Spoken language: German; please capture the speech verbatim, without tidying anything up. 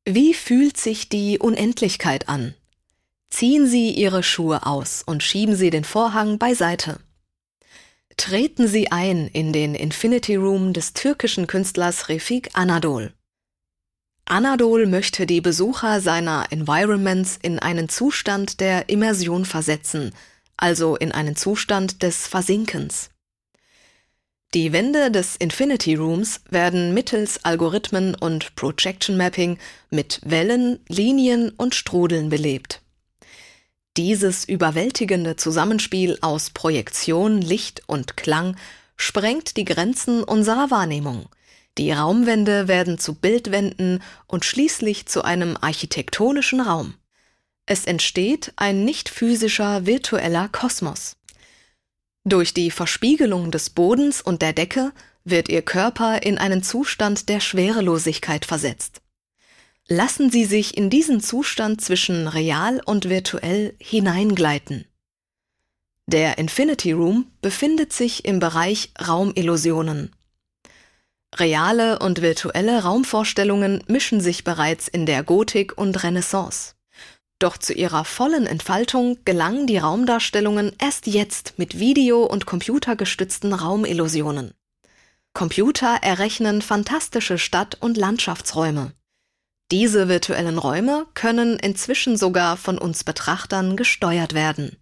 Wie fühlt sich die Unendlichkeit an? Ziehen Sie Ihre Schuhe aus und schieben Sie den Vorhang beiseite. Treten Sie ein in den Infinity Room des türkischen Künstlers Refik Anadol. Anadol möchte die Besucher seiner Environments in einen Zustand der Immersion versetzen, also in einen Zustand des Versinkens. Die Wände des Infinity Rooms werden mittels Algorithmen und Projection Mapping mit Wellen, Linien und Strudeln belebt. Dieses überwältigende Zusammenspiel aus Projektion, Licht und Klang sprengt die Grenzen unserer Wahrnehmung. Die Raumwände werden zu Bildwänden und schließlich zu einem architektonischen Raum. Es entsteht ein nicht physischer virtueller Kosmos. Durch die Verspiegelung des Bodens und der Decke wird Ihr Körper in einen Zustand der Schwerelosigkeit versetzt. Lassen Sie sich in diesen Zustand zwischen real und virtuell hineingleiten. Der Infinity Room befindet sich im Bereich Raumillusionen. Reale und virtuelle Raumvorstellungen mischen sich bereits in der Gotik und Renaissance. Doch zu ihrer vollen Entfaltung gelangen die Raumdarstellungen erst jetzt mit video- und computergestützten Raumillusionen. Computer errechnen fantastische Stadt- und Landschaftsräume. Diese virtuellen Räume können inzwischen sogar von uns Betrachtern gesteuert werden.